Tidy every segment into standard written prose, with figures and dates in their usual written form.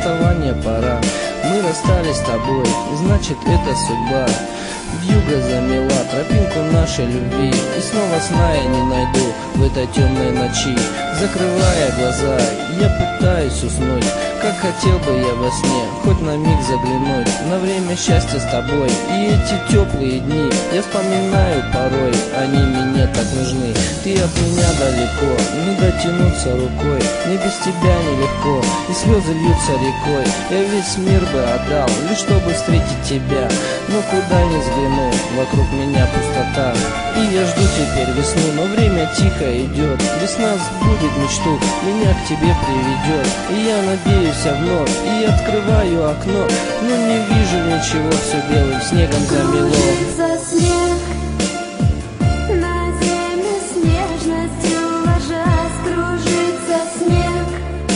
расставания пора. Мы расстались с тобой, значит это судьба. Вьюга замела тропинку нашей любви, и снова сна я не найду в этой темной ночи. Закрывая глаза, я пытаюсь уснуть, как хотел бы я во сне хоть на миг заглянуть на время счастья с тобой. И эти теплые дни я вспоминаю порой, они мне так нужны. Ты от меня далеко, не дотянуться рукой, мне без тебя нелегко, и слезы льются рекой. Я весь мир бы отдал, лишь чтобы встретить тебя, но куда ни взгляну, вокруг меня пустота. И я жду теперь весну, но время тихо идет. Весна сбудет мечту, меня к тебе приведет. И я надеюсь вновь, и открываю окно, но не вижу ничего, все белым снегом замело. Кружится снег, на землю с нежностью ложась, кружится снег.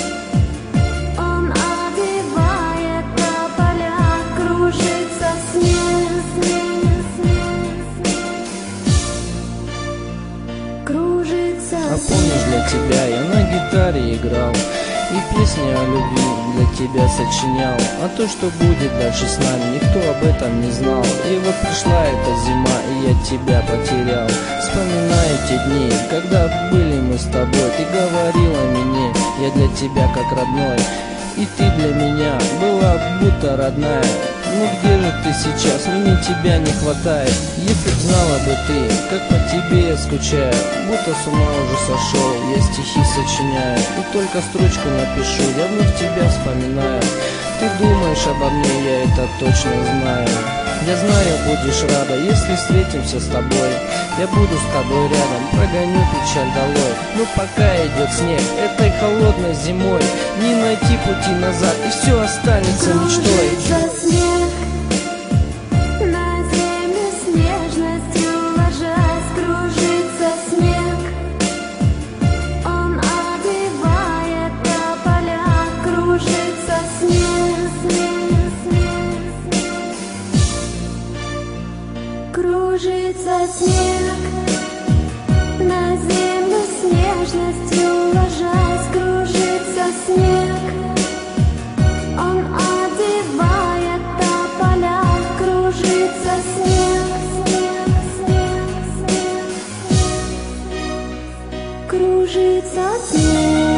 Он обвивает тополя, кружится снег, снег, снег, снег. Кружится А помнишь, для тебя я на гитаре играл и песни о любви для тебя сочинял. А то, что будет дальше с нами, никто об этом не знал. И вот пришла эта зима, и я тебя потерял. Вспоминаю те дни, когда были мы с тобой. Ты говорила мне, я для тебя как родной, и ты для меня была будто родная. Ну где же ты сейчас? Мне тебя не хватает. Если б знала бы ты, как по тебе я скучаю, будто с ума уже сошел, я стихи сочиняю. И только строчку напишу, я вновь тебя вспоминаю. Ты думаешь обо мне, я это точно знаю. Я знаю, будешь рада, если встретимся с тобой. Я буду с тобой рядом, прогоню печаль долой. Но пока идет снег, этой холодной зимой не найти пути назад, и все останется мечтой. кружится снег, на землю с нежностью ложась, кружится снег. Он обвивает тополя, кружится снег, снег, снег, снег. Кружится снег, на землю с нежностью ложась, кружится снег. Он одевает тополя, кружится снег, снег, снег, снег, снег. Кружится снег.